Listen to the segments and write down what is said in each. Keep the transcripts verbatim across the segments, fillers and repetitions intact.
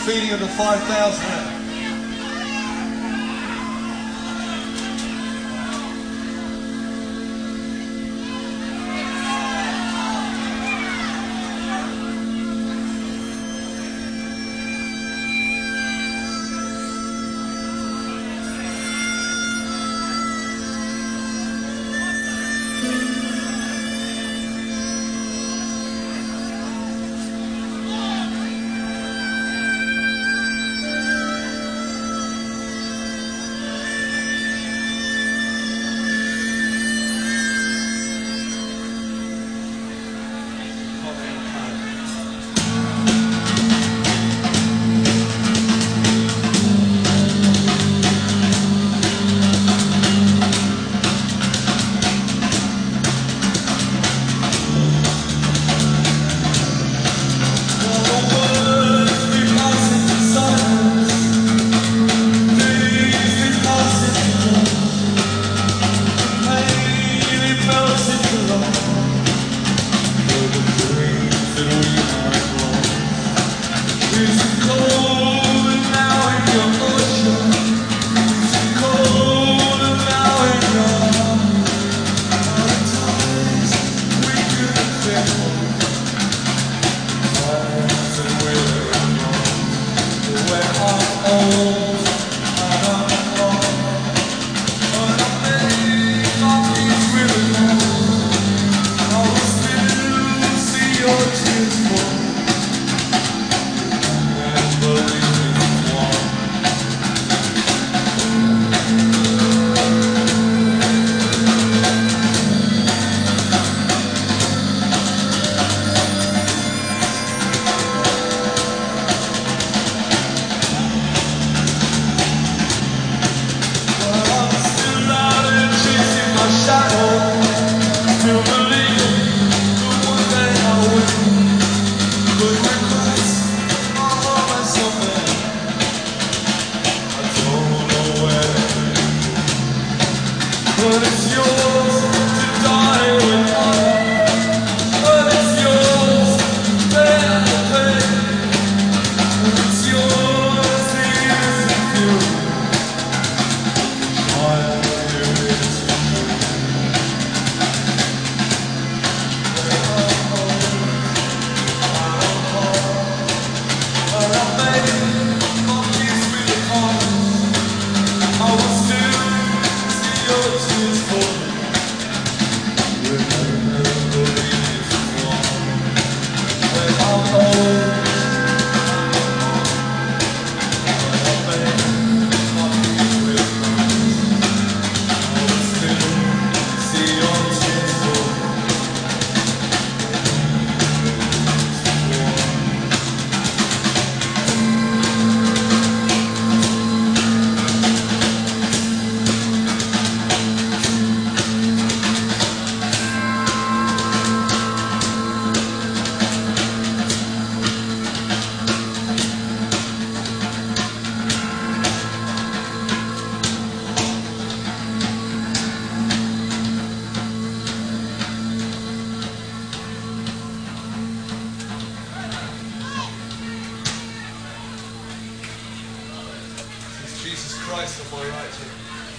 feeling of the five thousand. But it's yours to die with love. But it's yours to bear the pain. But it's yours to use and feel. I'll do it too. But I made my peace with the past. I will still your tears for me. Remember it's wrong. When I'm old, when I make my peace with God, I will still see your tears for me. Jesus Christ on my right here.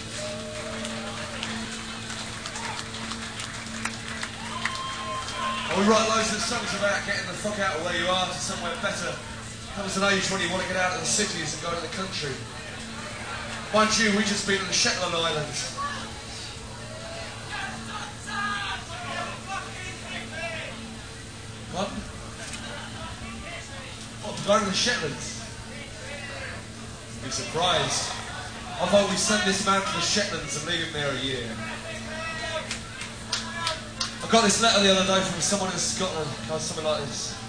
And we write loads of songs about getting the fuck out of where you are to somewhere better. Comes an age when you want to get out of the cities and go to the country. Mind you, we just been in the Shetland Islands. What? What, to go to the Shetlands? Be surprised. I thought we sent this man to the Shetlands and leave him there a year. I got this letter the other day from someone in Scotland. It goes something like this.